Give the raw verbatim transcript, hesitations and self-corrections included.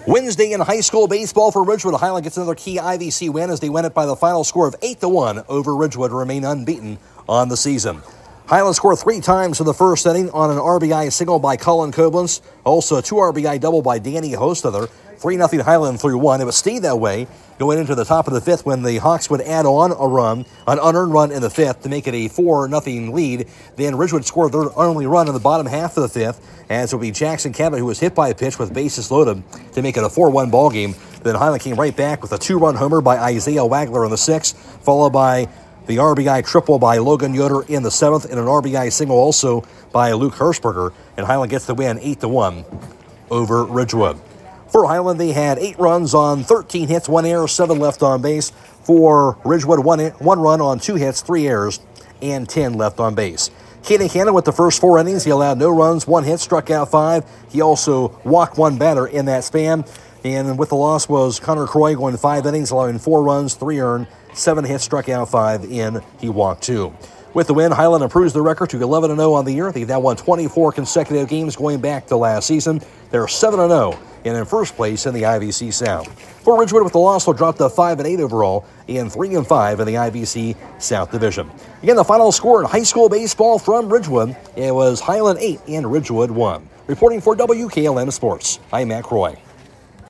Wednesday in high school baseball for Ridgewood. Highland gets another key I V C win as they win it by the final score of eight to one over Ridgewood to remain unbeaten on the season. Highland scored three times in the first inning on an R B I single by Colin Koblenz. Also a two R B I double by Danny Hostother. three nothing Highland through one. It would stay that way going into the top of the fifth when the Hawks would add on a run, an unearned run in the fifth to make it a four nothing lead. Then Ridgewood scored their only run in the bottom half of the fifth, as it would be Jackson Cabot who was hit by a pitch with bases loaded to make it a four one ball game. Then Highland came right back with a two-run homer by Isaiah Wagler in the sixth, followed by the R B I triple by Logan Yoder in the seventh, and an R B I single also by Luke Hirschberger, and Highland gets the win eight to one over Ridgewood. For Highland, they had eight runs on thirteen hits, one error, seven left on base. For Ridgewood, one, one run on two hits, three errors, and ten left on base. Caden Cannon with the first four innings, he allowed no runs, one hit, struck out five. He also walked one batter in that span. And with the loss was Connor Croy going five innings, allowing four runs, three earned, seven hits, struck out five in. He walked two. With the win, Highland improves the record to eleven and oh on the year. They've now won twenty-four consecutive games going back to last season. They're seven and oh and in first place in the I V C South. For Ridgewood, with the loss, will drop to five and eight overall and three and five in the I V C South Division. Again, the final score in high school baseball from Ridgewood, it was Highland eight and Ridgewood one. Reporting for W K L M Sports, I'm Matt Croy.